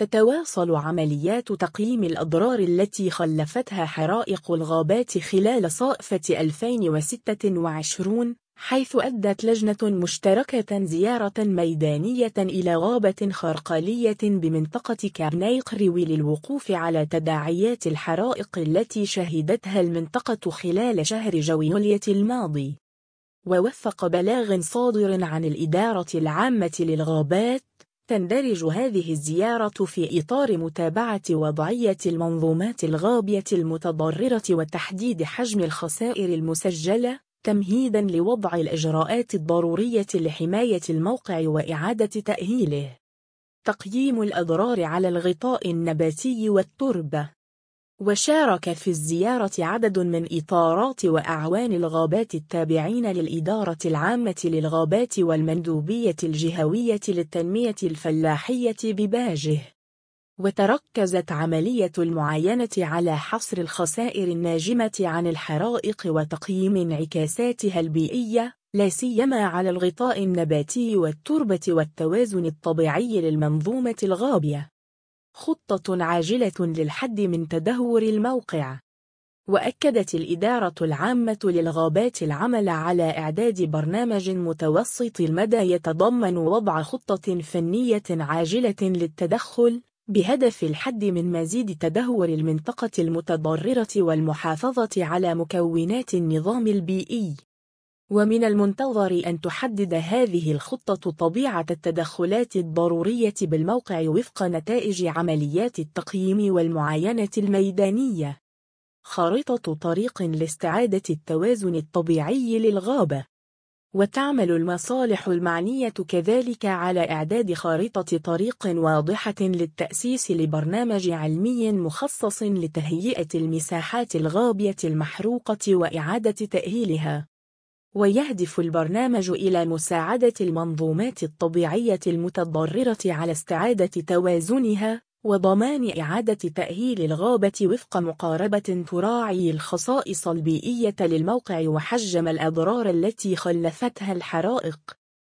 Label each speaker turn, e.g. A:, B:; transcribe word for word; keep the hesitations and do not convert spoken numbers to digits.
A: تتواصل عمليات تقييم الأضرار التي خلفتها حرائق الغابات خلال صائفة ألفين وستة وعشرين، حيث أدت لجنة مشتركة زيارة ميدانية إلى غابة خرقالية بمنطقة كارنيقريوي للوقوف على تداعيات الحرائق التي شهدتها المنطقة خلال شهر جويلية الماضي. ووفق بلاغ صادر عن الإدارة العامة للغابات، تندرج هذه الزيارة في إطار متابعة وضعية المنظومات الغابية المتضررة وتحديد حجم الخسائر المسجلة، تمهيداً لوضع الإجراءات الضرورية لحماية الموقع وإعادة تأهيله. تقييم الأضرار على الغطاء النباتي والتربة. وشارك في الزيارة عدد من إطارات وأعوان الغابات التابعين للإدارة العامة للغابات والمندوبية الجهوية للتنمية الفلاحية بباجة. وتركزت عملية المعاينة على حصر الخسائر الناجمة عن الحرائق وتقييم انعكاساتها البيئية، لا سيما على الغطاء النباتي والتربة والتوازن الطبيعي للمنظومة الغابية. خطة عاجلة للحد من تدهور الموقع. وأكدت الإدارة العامة للغابات العمل على إعداد برنامج متوسط المدى يتضمن وضع خطة فنية عاجلة للتدخل، بهدف الحد من مزيد تدهور المنطقة المتضررة والمحافظة على مكونات النظام البيئي. ومن المنتظر أن تحدد هذه الخطة طبيعة التدخلات الضرورية بالموقع وفق نتائج عمليات التقييم والمعاينة الميدانية. خارطة طريق لاستعادة التوازن الطبيعي للغابة. وتعمل المصالح المعنية كذلك على إعداد خارطة طريق واضحة للتأسيس لبرنامج علمي مخصص لتهيئة المساحات الغابية المحروقة وإعادة تأهيلها. ويهدف البرنامج إلى مساعدة المنظومات الطبيعية المتضررة على استعادة توازنها، وضمان إعادة تأهيل الغابة وفق مقاربة تراعي الخصائص البيئية للموقع وحجم الأضرار التي خلفتها الحرائق.